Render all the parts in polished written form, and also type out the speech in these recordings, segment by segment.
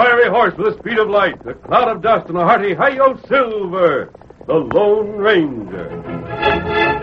fiery horse with the speed of light, a cloud of dust, and a hearty hi-yo Silver, the Lone Ranger.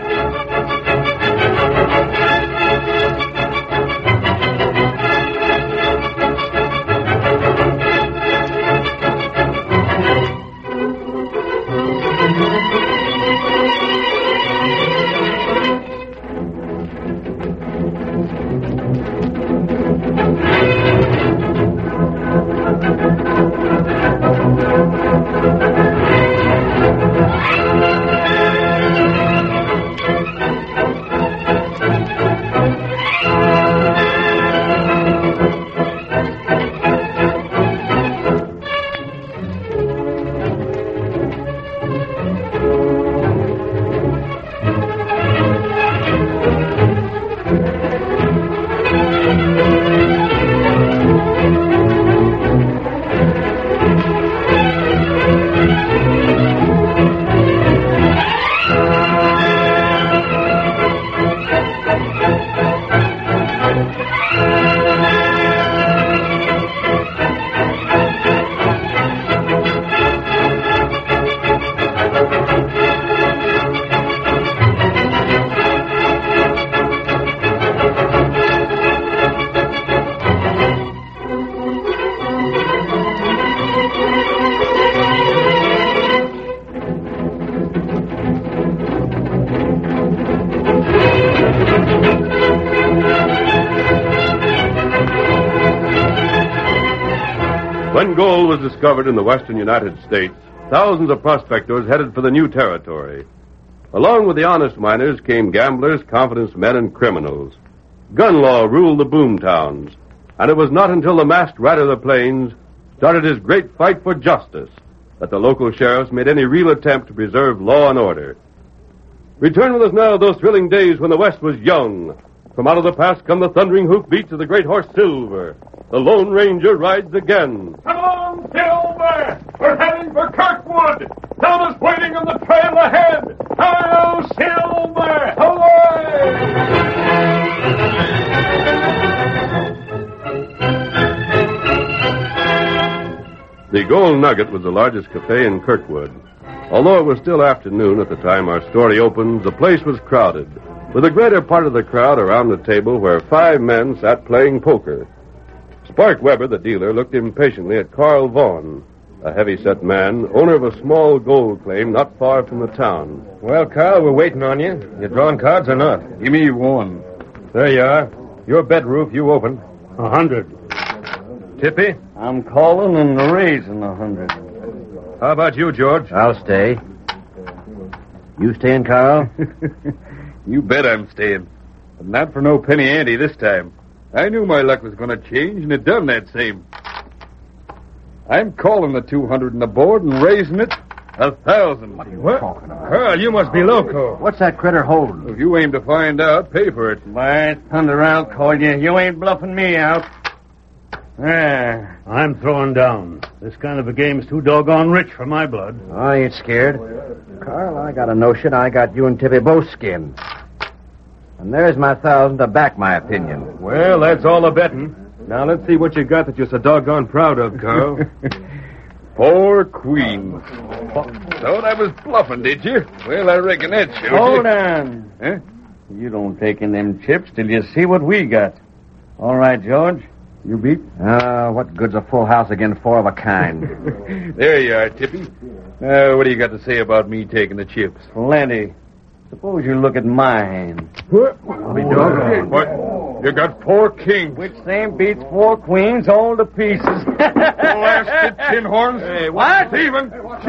When gold was discovered in the western United States, thousands of prospectors headed for the new territory. Along with the honest miners came gamblers, confidence men, and criminals. Gun law ruled the boom towns, and it was not until the masked rider of the plains started his great fight for justice that the local sheriffs made any real attempt to preserve law and order. Return with us now to those thrilling days when the West was young. From out of the past come the thundering hoofbeats of the great horse Silver. The Lone Ranger rides again. Come on, Silver! We're heading for Kirkwood! Thomas waiting on the trail ahead! Hi-yo, Silver! Hooray! The Gold Nugget was the largest cafe in Kirkwood. Although it was still afternoon at the time our story opens, the place was crowded, with the greater part of the crowd around the table where 5 men sat playing poker. Spark Weber, the dealer, looked impatiently at Carl Vaughn, a heavy-set man, owner of a small gold claim not far from the town. Well, Carl, we're waiting on you. You drawing cards or not? Give me one. There you are. Your bet, Roof, you open. 100. Tippy? I'm calling and raising 100. How about you, George? I'll stay. You staying, Carl? You bet I'm staying. But not for no penny ante this time. I knew my luck was going to change, and it done that same. I'm calling the 200 on the board and raising it 1,000. What are you What? talking about? Carl, you must be loco. What's that critter holding? If you aim to find out, pay for it. By thunder, I'll call you. You ain't bluffing me out. There. I'm throwing down. This kind of a game's too doggone rich for my blood. I ain't scared. Carl, I got a notion I got you and Tippy both skinned. And there's my 1,000 to back my opinion. Well, that's all a betting. Now, let's see what you got that you're so doggone proud of, Carl. 4 queens. Thought I was bluffing, did you? Well, I reckon that showed you. Hold on. Huh? You don't take in them chips till you see what we got. All right, George. You beat? What good's a full house against 4 of a kind? There you are, Tippy. What do you got to say about me taking the chips? Plenty. Suppose you look at my hand. I'll be doggone. What? You got 4 kings. Which same beats 4 queens all to pieces. Blasted tin horns. Hey, what? Stephen.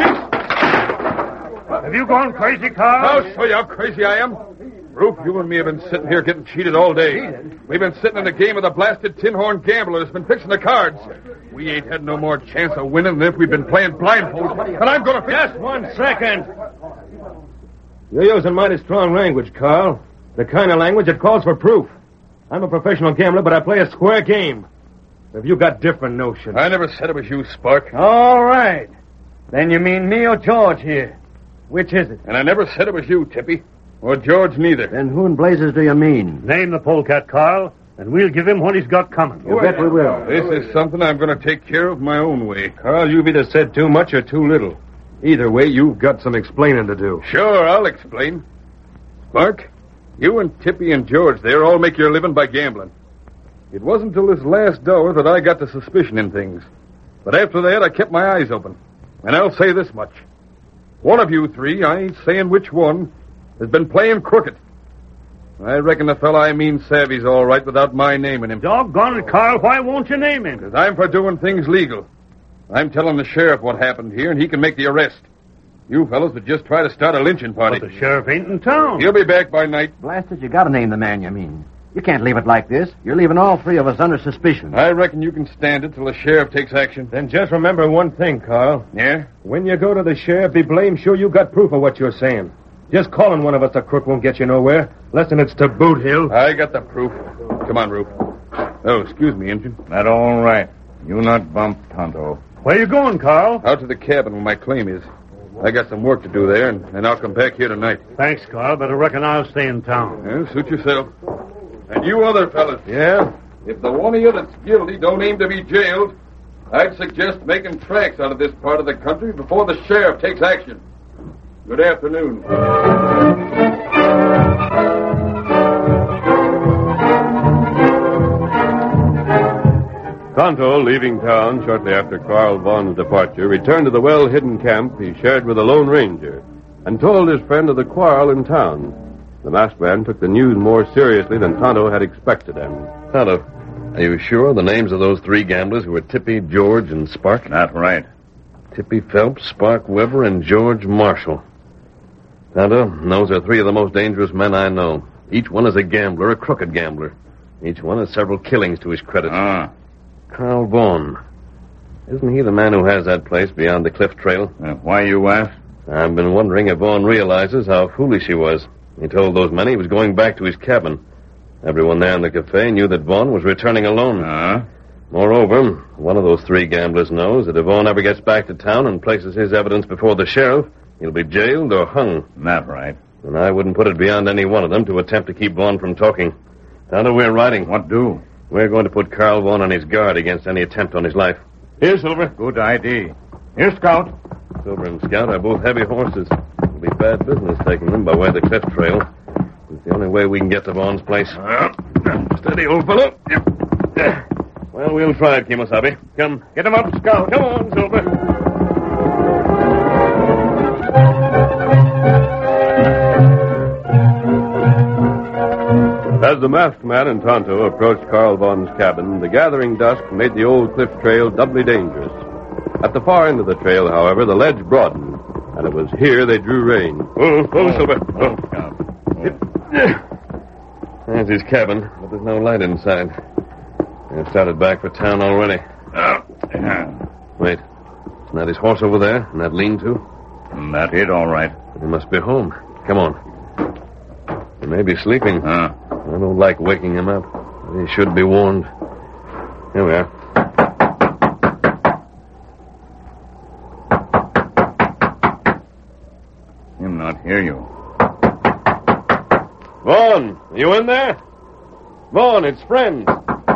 Have you gone crazy, Carl? I'll show you how crazy I am. Roof, you and me have been sitting here getting cheated all day. We've been sitting in a game of the blasted tin horn gambler that's been fixing the cards. We ain't had no more chance of winning than if we'd been playing blindfold. And I'm going to fix... Just 1 second. You're using mighty strong language, Carl. The kind of language that calls for proof. I'm a professional gambler, but I play a square game. Have you got different notions? I never said it was you, Spark. All right. Then you mean me or George here? Which is it? And I never said it was you, Tippy. Or George neither. Then who in blazes do you mean? Name the polecat, Carl. and we'll give him what he's got coming. You bet we will. This is something I'm going to take care of my own way. Carl, you've either said too much or too little. Either way, you've got some explaining to do. Sure, I'll explain. Spark, you and Tippy and George there all make your living by gambling. It wasn't till this last hour that I got the suspicion in things. But after that, I kept my eyes open. And I'll say this much. One of you three, I ain't saying which one, has been playing crooked. I reckon the fella I mean savvy's all right without my naming him. Doggone it, Carl. Why won't you name him? Because I'm for doing things legal. I'm telling the sheriff what happened here, and he can make the arrest. You fellas would just try to start a lynching party. But the sheriff ain't in town. He'll be back by night. Blasted, you gotta name the man you mean. You can't leave it like this. You're leaving all three of us under suspicion. I reckon you can stand it till the sheriff takes action. Then just remember one thing, Carl. Yeah? When you go to the sheriff, be blamed sure you got proof of what you're saying. Just calling one of us a crook won't get you nowhere. Less than it's to Boot Hill. I got the proof. Come on, Rube. Oh, excuse me, Injun. That all right. You not bump Tonto. Where you going, Carl? Out to the cabin where my claim is. I got some work to do there, and I'll come back here tonight. Thanks, Carl, but I reckon I'll stay in town. Yeah, suit yourself. And you other fellas. Yeah? If the one of you that's guilty don't aim to be jailed, I'd suggest making tracks out of this part of the country before the sheriff takes action. Good afternoon. Tonto, leaving town shortly after Carl Vaughn's departure, returned to the well-hidden camp he shared with the Lone Ranger and told his friend of the quarrel in town. The masked man took the news more seriously than Tonto had expected him. Tonto, are you sure of the names of those three gamblers who were Tippy, George, and Spark? Not right. Tippy Phelps, Spark Weber, and George Marshall. Tonto, those are three of the most dangerous men I know. Each one is a gambler, a crooked gambler. Each one has several killings to his credit. Carl Vaughn. Isn't he the man who has that place beyond the cliff trail? Why you ask? I've been wondering if Vaughn realizes how foolish he was. He told those men he was going back to his cabin. Everyone there in the cafe knew that Vaughn was returning alone. Moreover, one of those three gamblers knows that if Vaughn ever gets back to town and places his evidence before the sheriff, he'll be jailed or hung. Not right. And I wouldn't put it beyond any one of them to attempt to keep Vaughn from talking. Tonto, we're riding. What do? We're going to put Carl Vaughn on his guard against any attempt on his life. Here, Silver. Good idea. Here, Scout. Silver and Scout are both heavy horses. It'll be bad business taking them by way of the cliff trail. It's the only way we can get to Vaughn's place. Steady, old fellow. Well, we'll try it, Kimosabe. Come, get him up, Scout. Come on, Silver. As the masked man and Tonto approached Carl Vaughn's cabin, the gathering dusk made the old cliff trail doubly dangerous. At the far end of the trail, however, the ledge broadened, and it was here they drew rein. Silver. There's his cabin, but there's no light inside. They've started back for town already. Wait. Isn't that his horse over there? And that lean-to? That it, all right. He must be home. Come on. He may be sleeping. I don't like waking him up. He should be warned. Here we are. Him not hear you. Vaughn, are you in there? Vaughn, it's friends.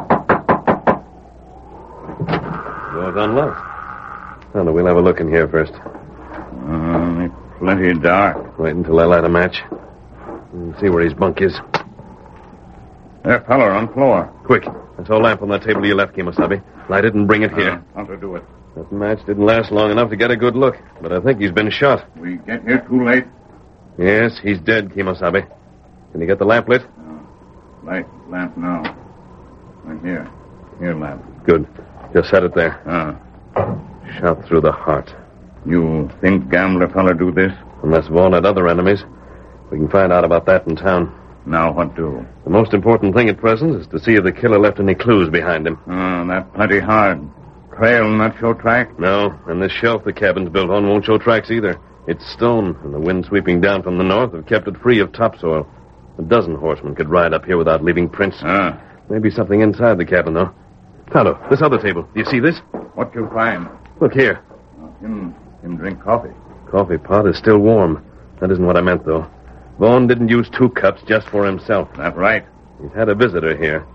Door's unlocked. Tonto, we'll have a look in here first. It's plenty dark. Wait until I light a match. And see where his bunk is. There, feller on floor. Quick. That's a lamp on that table to your left, Kimosabe. Light it and bring it here. Tonto, do it. That match didn't last long enough to get a good look, but I think he's been shot. We get here too late. Yes, he's dead, Kimosabe. Can you get the lamp lit? Light lamp now. Right here. Here, lamp. Good. Just set it there. Shot through the heart. You think gambler feller do this? Unless Vaughn had other enemies. We can find out about that in town. Now what do? The most important thing at present is to see if the killer left any clues behind him. That's plenty hard. Trail not show track? No, and this shelf the cabin's built on won't show tracks either. It's stone, and the wind sweeping down from the north have kept it free of topsoil. A dozen horsemen could ride up here without leaving prints. Maybe something inside the cabin, though. Tonto, this other table. Do you see this? What you find? Look here. Him drink coffee. Coffee pot is still warm. That isn't what I meant, though. Vaughn didn't use 2 cups just for himself. That right. He's had a visitor here.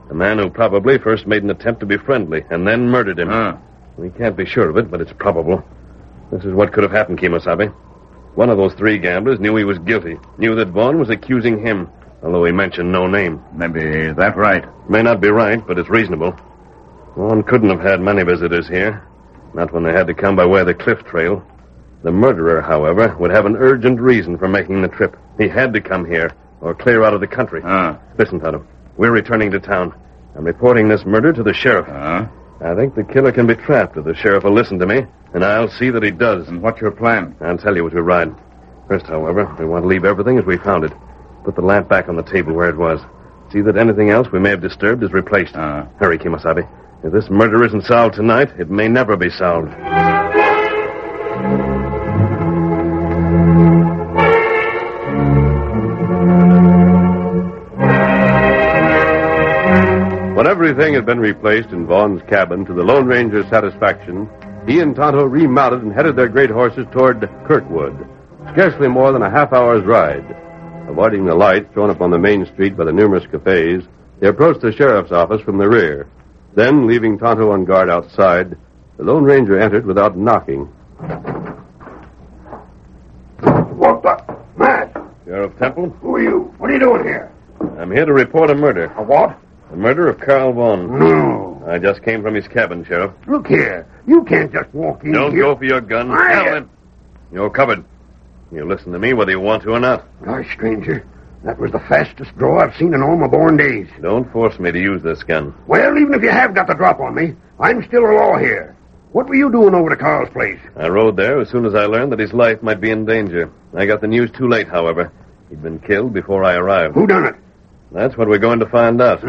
A man who probably first made an attempt to be friendly and then murdered him. We can't be sure of it, but it's probable. This is what could have happened, Kemosabe. One of those three gamblers knew he was guilty, knew that Vaughn was accusing him, although he mentioned no name. Maybe that's right. May not be right, but it's reasonable. Vaughn couldn't have had many visitors here, not when they had to come by way of the cliff trail. The murderer, however, would have an urgent reason for making the trip. He had to come here, or clear out of the country. Listen, Tonto. We're returning to town. I'm reporting this murder to the sheriff. I think the killer can be trapped if the sheriff will listen to me, and I'll see that he does. And what's your plan? I'll tell you as we ride. First, however, we want to leave everything as we found it. Put the lamp back on the table where it was. See that anything else we may have disturbed is replaced. Hurry, Kemosabe. If this murder isn't solved tonight, it may never be solved. When everything had been replaced in Vaughn's cabin to the Lone Ranger's satisfaction, he and Tonto remounted and headed their great horses toward Kirkwood, scarcely more than a half-hour's ride. Avoiding the light thrown up on the main street by the numerous cafes, they approached the sheriff's office from the rear. Then, leaving Tonto on guard outside, the Lone Ranger entered without knocking. What the? Matt! Sheriff Temple? Who are you? What are you doing here? I'm here to report a murder. A what? The murder of Carl Vaughn. No. I just came from his cabin, Sheriff. Look here. You can't just walk in Don't here. go for your gun. Helen. You're covered. You listen to me whether you want to or not. Gosh, stranger. That was the fastest draw I've seen in all my born days. Don't force me to use this gun. Well, even if you have got the drop on me, I'm still a law here. What were you doing over to Carl's place? I rode there as soon as I learned that his life might be in danger. I got the news too late, however. He'd been killed before I arrived. Who done it? That's what we're going to find out.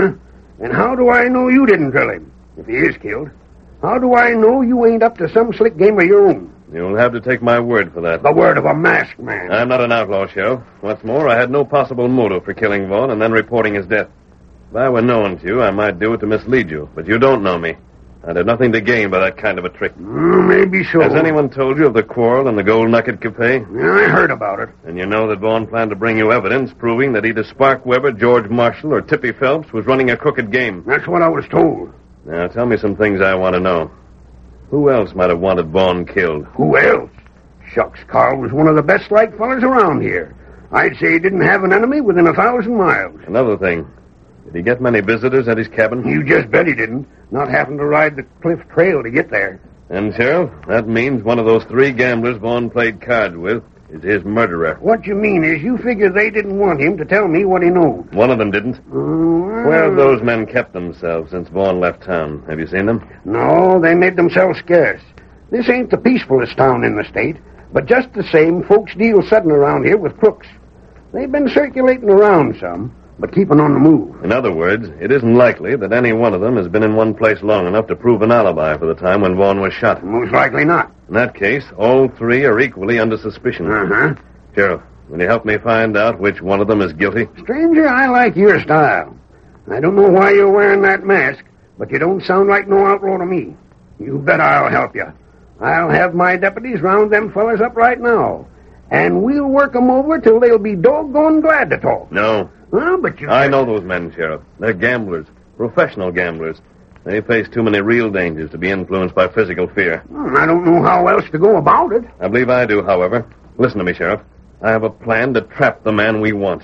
And how do I know you didn't drill him, if he is killed? How do I know you ain't up to some slick game of your own? You'll have to take my word for that. The word of a masked man. I'm not an outlaw, Sheriff. What's more, I had no possible motive for killing Vaughn and then reporting his death. If I were known to you, I might do it to mislead you, but you don't know me. I'd have nothing to gain by that kind of a trick. Maybe so. Has anyone told you of the quarrel in the Gold Nugget Cafe? Yeah, I heard about it. And you know that Vaughn planned to bring you evidence proving that either Spark Weber, George Marshall, or Tippy Phelps was running a crooked game. That's what I was told. Now, tell me some things I want to know. Who else might have wanted Vaughn killed? Who else? Shucks, Carl was one of the best-liked fellas around here. I'd say he didn't have an enemy within 1,000 miles. Another thing. Did he get many visitors at his cabin? You just bet he didn't. Not having to ride the cliff trail to get there. And, Sheriff, that means one of those three gamblers Vaughn played cards with is his murderer. What you mean is you figure they didn't want him to tell me what he knows. One of them didn't. Where have those men kept themselves since Vaughn left town? Have you seen them? No, they made themselves scarce. This ain't the peacefulest town in the state, but just the same, folks deal sudden around here with crooks. They've been circulating around some, but keeping on the move. In other words, it isn't likely that any one of them has been in one place long enough to prove an alibi for the time when Vaughn was shot. Most likely not. In that case, all three are equally under suspicion. Sheriff, will you help me find out which one of them is guilty? Stranger, I like your style. I don't know why you're wearing that mask, but you don't sound like no outlaw to me. You bet I'll help you. I'll have my deputies round them fellas up right now, and we'll work 'em over till they'll be doggone glad to talk. No. But you... I know those men, Sheriff. They're gamblers. Professional gamblers. They face too many real dangers to be influenced by physical fear. I don't know how else to go about it. I believe I do, however. Listen to me, Sheriff. I have a plan to trap the man we want.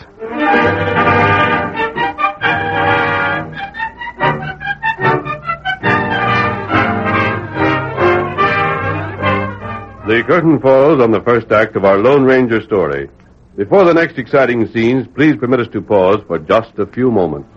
The curtain falls on the first act of our Lone Ranger story. Before the next exciting scenes, please permit us to pause for just a few moments.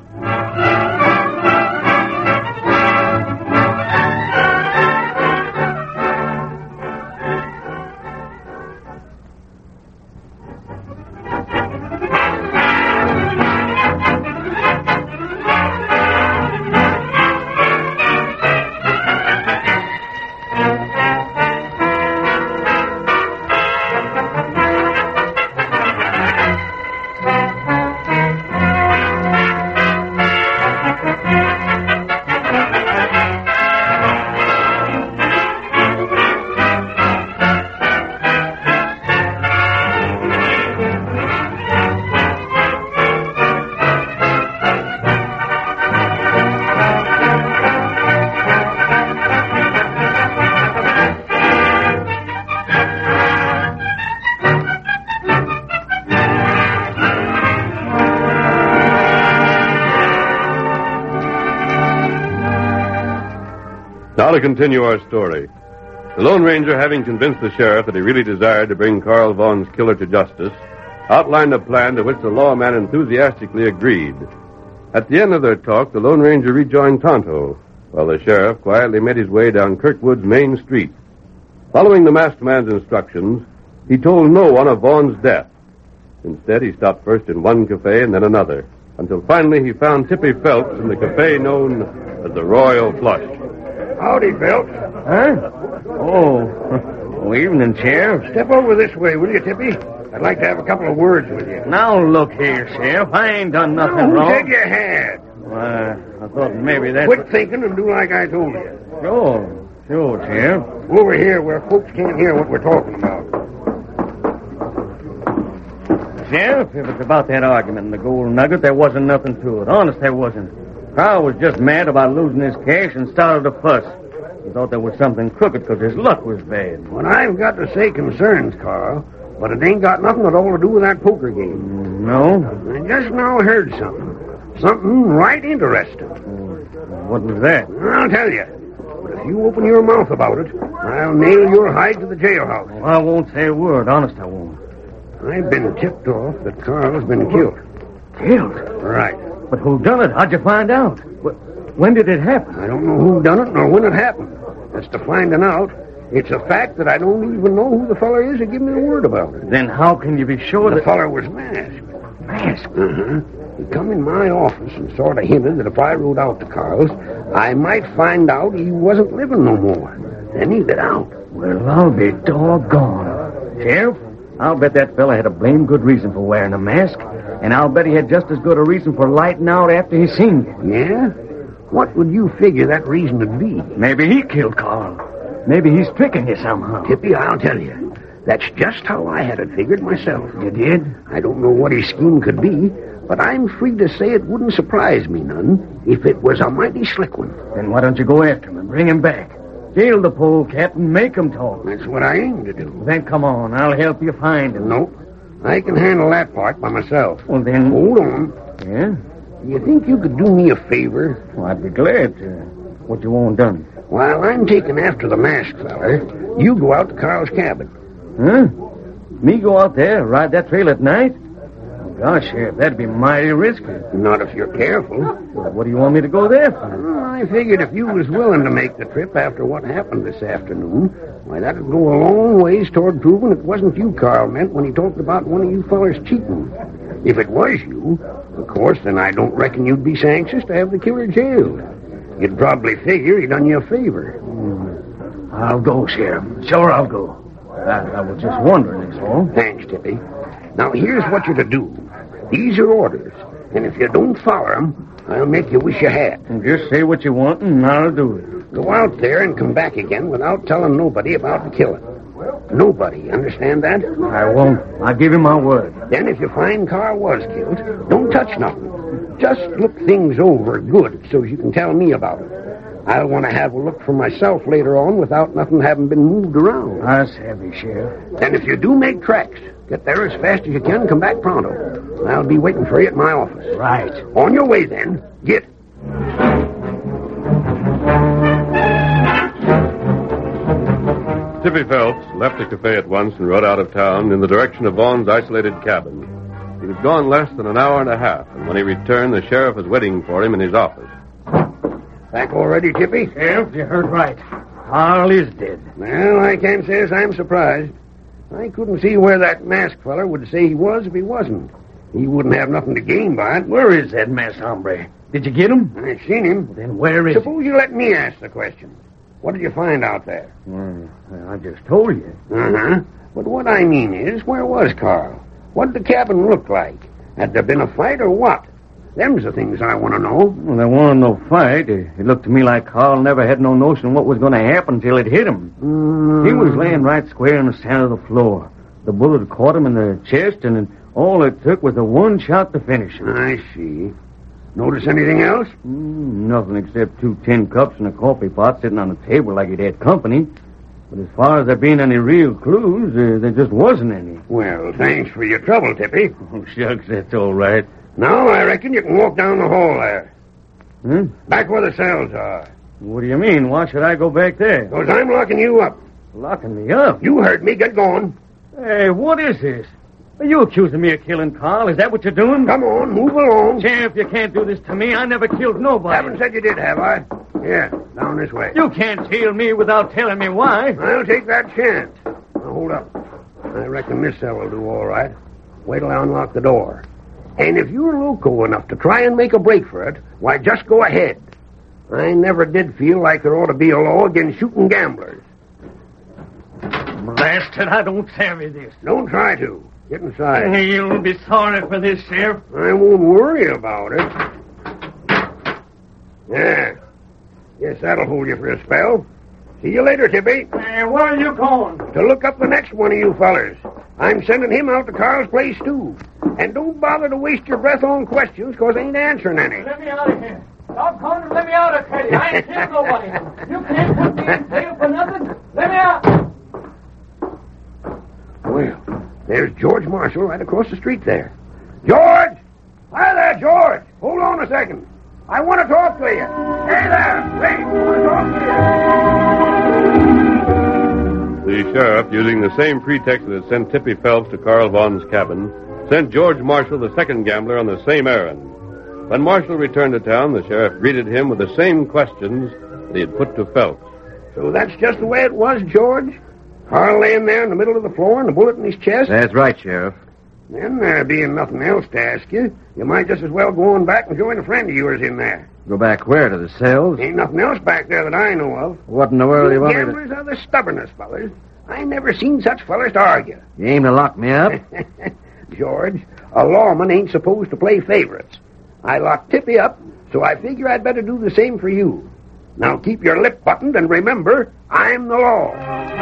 Now to continue our story. The Lone Ranger, having convinced the sheriff that he really desired to bring Carl Vaughn's killer to justice, outlined a plan to which the lawman enthusiastically agreed. At the end of their talk, the Lone Ranger rejoined Tonto, while the sheriff quietly made his way down Kirkwood's main street. Following the masked man's instructions, he told no one of Vaughn's death. Instead, he stopped first in one cafe and then another, until finally he found Tippy Phelps in the cafe known as the Royal Flush. Howdy, Phelps. Huh? Oh, evening, Sheriff. Step over this way, will you, Tippy? I'd like to have a couple of words with you. Now, look here, Sheriff. I ain't done nothing Who wrong. said you had? I thought maybe that's... Quit thinking and do like I told you. Sure, Sheriff. Over here where folks can't hear what we're talking about. Sheriff, if it's about that argument in the gold nugget, there wasn't nothing to it. Honest, there wasn't. Carl was just mad about losing his cash and started a fuss. He thought there was something crooked because his luck was bad. Well, I've got to say concerns, Carl, but it ain't got nothing at all to do with that poker game. No? I just now heard something. Something right interesting. What was that? I'll tell you. But if you open your mouth about it, I'll nail your hide to the jailhouse. Well, I won't say a word. Honest, I won't. I've been tipped off that Carl's been killed. Killed? Right. But who done it? How'd you find out? When did it happen? I don't know who done it nor when it happened. As to finding out, it's a fact that I don't even know who the feller is to give me a word about it. Then how can you be sure The feller was masked. Masked? Uh-huh. He come in my office and sort of hinted that if I rode out to Carl's, I might find out he wasn't living no more. Then he lit out. Well, I'll be doggone. Sheriff, I'll bet that fella had a blame good reason for wearing a mask, and I'll bet he had just as good a reason for lighting out after he seen you. Yeah? What would you figure that reason would be? Maybe he killed Carl. Maybe he's tricking you somehow. Tippy, I'll tell you. That's just how I had it figured myself. You did? I don't know what his scheme could be, but I'm free to say it wouldn't surprise me none if it was a mighty slick one. Then why don't you go after him and bring him back? Jail the polecat and make him talk. That's what I aim to do. Then come on, I'll help you find him. Nope. I can handle that part by myself. Well, then... Hold on. Yeah? You think you could do me a favor? Well, I'd be glad to. What you want done? While I'm taking after the masked feller, you go out to Carl's cabin. Huh? Me go out there, ride that trail at night? Oh, gosh, Sheriff, that'd be mighty risky. Not if you're careful. Well, what do you want me to go there for? Well, I figured if you was willing to make the trip after what happened this afternoon, why, that'd go a long ways toward proving it wasn't you Carl meant when he talked about one of you fellers cheating. If it was you, of course, then I don't reckon you'd be so anxious to have the killer jailed. You'd probably figure he done you a favor. I'll go, Sheriff. Sure, I'll go. I was just wondering, that's all. Thanks, Tippy. Now, here's what you're to do. These are orders, and if you don't follow them, I'll make you wish you had. Just say what you want, and I'll do it. Go out there and come back again without telling nobody about the killing. Nobody, understand that? I won't. I'll give you my word. Then if you find Carl was killed, don't touch nothing. Just look things over good so you can tell me about it. I'll want to have a look for myself later on without nothing having been moved around. That's heavy, Sheriff. And if you do make tracks, get there as fast as you can and come back pronto. I'll be waiting for you at my office. Right. On your way, then. Get. Tippy Phelps left the cafe at once and rode out of town in the direction of Vaughn's isolated cabin. He was gone less than an hour and a half, and when he returned, the sheriff was waiting for him in his office. Back already, Tippy? Sheriff, you heard right. Carl is dead. Well, I can't say as I'm surprised. I couldn't see where that masked feller would say he was if he wasn't. He wouldn't have nothing to gain by it. Where is that masked hombre? Did you get him? I've seen him. Then where is Suppose you let me ask the question. What did you find out there? Well, I just told you. Uh-huh. But what I mean is, where was Carl? What did the cabin look like? Had there been a fight or what? Them's the things I want to know. Well, there wasn't no fight. It looked to me like Carl never had no notion what was going to happen till it hit him. He was laying right square in the center of the floor. The bullet caught him in the chest, and all it took was a one shot to finish him. I see. Notice anything else? Nothing except 2 tin cups and a coffee pot sitting on the table like it had company. But as far as there being any real clues, there just wasn't any. Well, thanks for your trouble, Tippy. Oh, shucks, that's all right. Now, I reckon you can walk down the hall there. Huh? Back where the cells are. What do you mean? Why should I go back there? Because I'm locking you up. Locking me up? You heard me. Get going. Hey, what is this? Are you accusing me of killing Carl? Is that what you're doing? Come on, move along. Sheriff, you can't do this to me. I never killed nobody. Haven't said you did, have I? Yeah, down this way. You can't tail me without telling me why. I'll take that chance. Now, hold up. I reckon this cell will do all right. Wait till I unlock the door. And if you're loco enough to try and make a break for it, why, just go ahead. I never did feel like there ought to be a law against shooting gamblers. Blasted, I don't savvy this. Don't try to. Get inside. You'll be sorry for this, Sheriff. I won't worry about it. Yeah. Guess that'll hold you for a spell. See you later, Tippy. Where are you going? To look up the next one of you fellers. I'm sending him out to Carl's place, too. And don't bother to waste your breath on questions, because I ain't answering any. Let me out of here. Stop calling and let me out, I tell you. I ain't killed nobody. You can't put me in jail for nothing. Let me out. Well, there's George Marshall right across the street there. George! Hi there, George! Hold on a second. I want to talk to you. Hey there! Wait, I want to talk to you. The sheriff, using the same pretext that had sent Tippy Phelps to Carl Vaughn's cabin, sent George Marshall, the second gambler, on the same errand. When Marshall returned to town, the sheriff greeted him with the same questions that he had put to Phelps. So that's just the way it was, George? Carl laying there in the middle of the floor and a bullet in his chest? That's right, Sheriff. Then, there being nothing else to ask you, you might just as well go on back and join a friend of yours in there. Go back where? To the cells? Ain't nothing else back there that I know of. What in the world do you want me to... Gamblers are the stubbornest fellers. I never seen such fellers to argue. You aim to lock me up? George, a lawman ain't supposed to play favorites. I locked Tippy up, so I figure I'd better do the same for you. Now keep your lip buttoned and remember, I'm the law.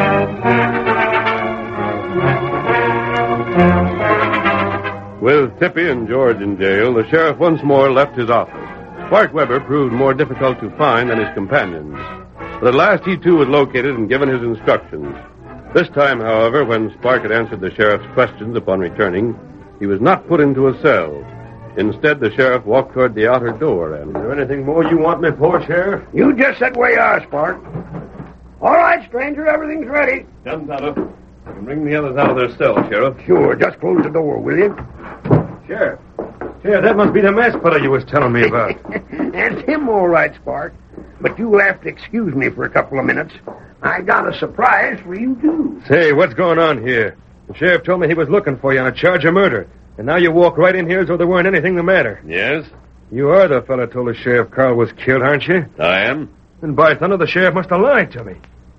With Tippy and George in jail, the sheriff once more left his office. Spark Weber proved more difficult to find than his companions. But at last he too was located and given his instructions. This time, however, when Spark had answered the sheriff's questions upon returning, he was not put into a cell. Instead, the sheriff walked toward the outer door and... Is there anything more you want me for, Sheriff? You just sit where you are, Spark. All right, stranger, everything's ready. Done, Tonto. You can bring the others out of their cell, Sheriff. Sure, just close the door, will you? Sheriff. Sheriff, that must be the masked fellow you was telling me about. That's him, all right, Spark. But you'll have to excuse me for a couple of minutes. I got a surprise for you, too. Say, what's going on here? The sheriff told me he was looking for you on a charge of murder. And now you walk right in here as though there weren't anything the matter. Yes? You are the fellow told the sheriff Carl was killed, aren't you? I am. And by thunder, the sheriff must have lied to me.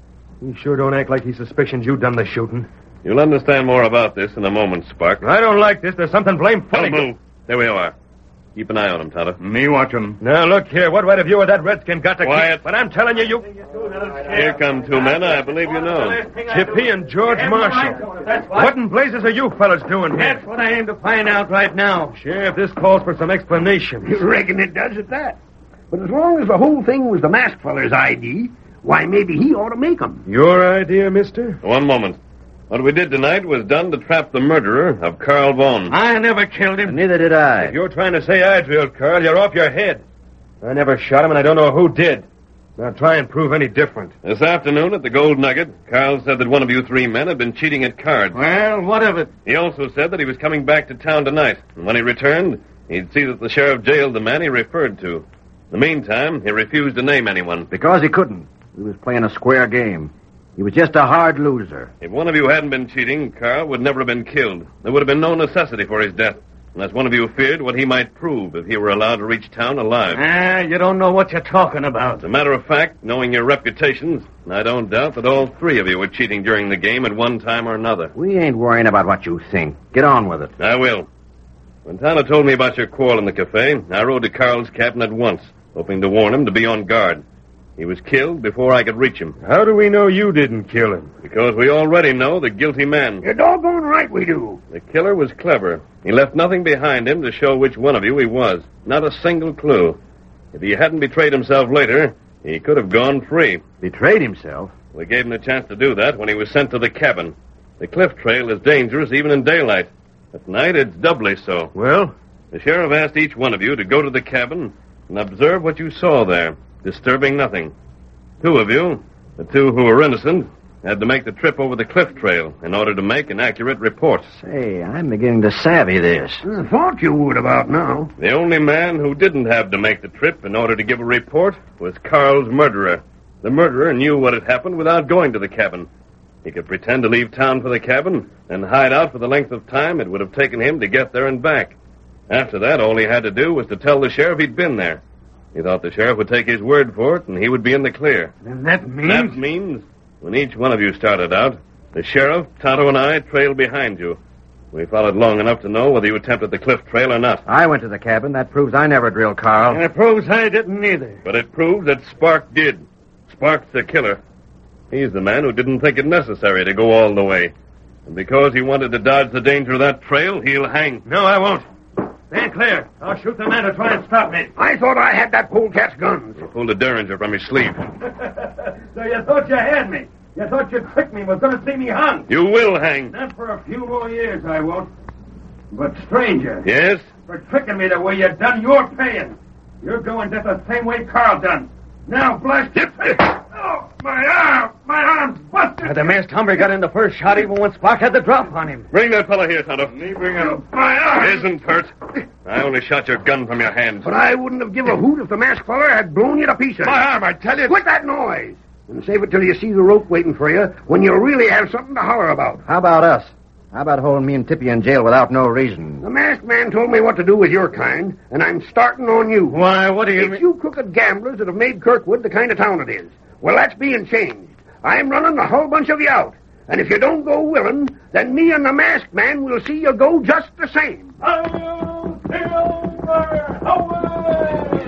He sure don't act like he suspicions you done the shooting. You'll understand more about this in a moment, Spark. I don't like this. There's something blame funny. Don't move. There we are. Keep an eye on him, Tonto. Me watch him. Now, look here. What right have you or that redskin got to Quiet. keep? But I'm telling you, you... Here come two men I believe you know. Tippy and George Marshall. What in blazes are you fellas doing here? That's what I aim to find out right now. Sheriff, this calls for some explanations. You reckon it does at that? But as long as the whole thing was the masked feller's ID, why, maybe he ought to make 'em. Your idea, mister? One moment. What we did tonight was done to trap the murderer of Carl Vaughn. I never killed him. Neither did I. If you're trying to say I drilled Carl, you're off your head. I never shot him, and I don't know who did. Now try and prove any different. This afternoon at the Gold Nugget, Carl said that one of you three men had been cheating at cards. Well, what of it? He also said that he was coming back to town tonight, and when he returned, he'd see that the sheriff jailed the man he referred to. In the meantime, he refused to name anyone. Because he couldn't. He was playing a square game. He was just a hard loser. If one of you hadn't been cheating, Carl would never have been killed. There would have been no necessity for his death, unless one of you feared what he might prove if he were allowed to reach town alive. You don't know what you're talking about. As a matter of fact, knowing your reputations, I don't doubt that all three of you were cheating during the game at one time or another. We ain't worrying about what you think. Get on with it. I will. When Tanner told me about your quarrel in the cafe, I rode to Carl's cabin at once, hoping to warn him to be on guard. He was killed before I could reach him. How do we know you didn't kill him? Because we already know the guilty man. You're doggone right we do. The killer was clever. He left nothing behind him to show which one of you he was. Not a single clue. If he hadn't betrayed himself later, he could have gone free. Betrayed himself? We gave him the chance to do that when he was sent to the cabin. The cliff trail is dangerous even in daylight. At night, it's doubly so. Well? The sheriff asked each one of you to go to the cabin and observe what you saw there, disturbing nothing. Two of you, the two who were innocent, had to make the trip over the cliff trail in order to make an accurate report. Say, I'm beginning to savvy this. I thought you would about now. The only man who didn't have to make the trip in order to give a report was Carl's murderer. The murderer knew what had happened without going to the cabin. He could pretend to leave town for the cabin and hide out for the length of time it would have taken him to get there and back. After that, all he had to do was to tell the sheriff he'd been there. He thought the sheriff would take his word for it, and he would be in the clear. And that means? That means, when each one of you started out, the sheriff, Tonto, and I trailed behind you. We followed long enough to know whether you attempted the cliff trail or not. I went to the cabin. That proves I never drilled Carl. And it proves I didn't either. But it proves that Spark did. Spark's the killer. He's the man who didn't think it necessary to go all the way. And because he wanted to dodge the danger of that trail, he'll hang. No, I won't. Stand clear. I'll shoot the man to try and stop me. I thought I had that polecat's guns. He pulled a Derringer from his sleeve. So you thought you had me. You thought you tricked me, was going to see me hung. You will hang. Not for a few more years, I won't. But, stranger. Yes? For tricking me the way you done, you're paying. You're going just the same way Carl done. Now, blast your face. Oh, my arm! My arm's busted! The masked hombre got in the first shot even when Spark had the drop on him. Bring that fellow here, Tonto. Me bring him up. My arm! It isn't hurt. I only shot your gun from your hand. But I wouldn't have given a hoot if the masked feller had blown you to pieces. My arm, I tell you. Quit that noise! And save it till you see the rope waiting for you when you really have something to holler about. How about us? How about holding me and Tippy in jail without no reason? The masked man told me what to do with your kind, and I'm starting on you. Why, what do you It's mean? you crooked gamblers that have made Kirkwood the kind of town it is. Well, that's being changed. I'm running the whole bunch of you out. And if you don't go willing, then me and the masked man will see you go just the same. Hail, Silver! Away!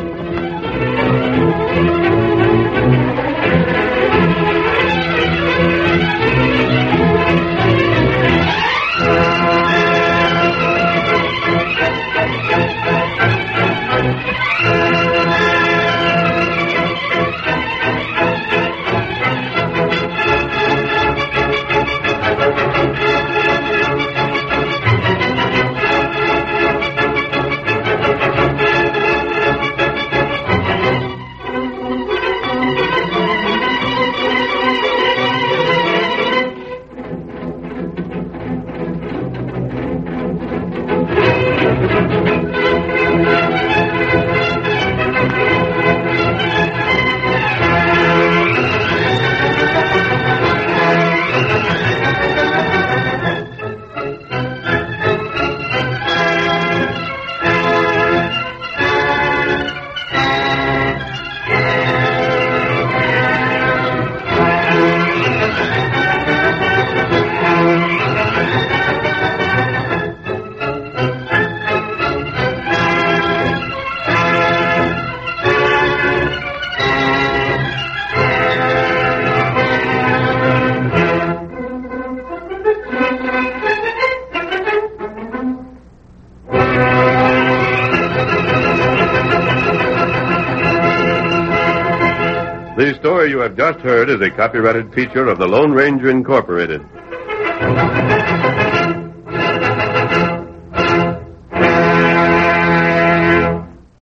The story you have just heard is a copyrighted feature of the Lone Ranger Incorporated.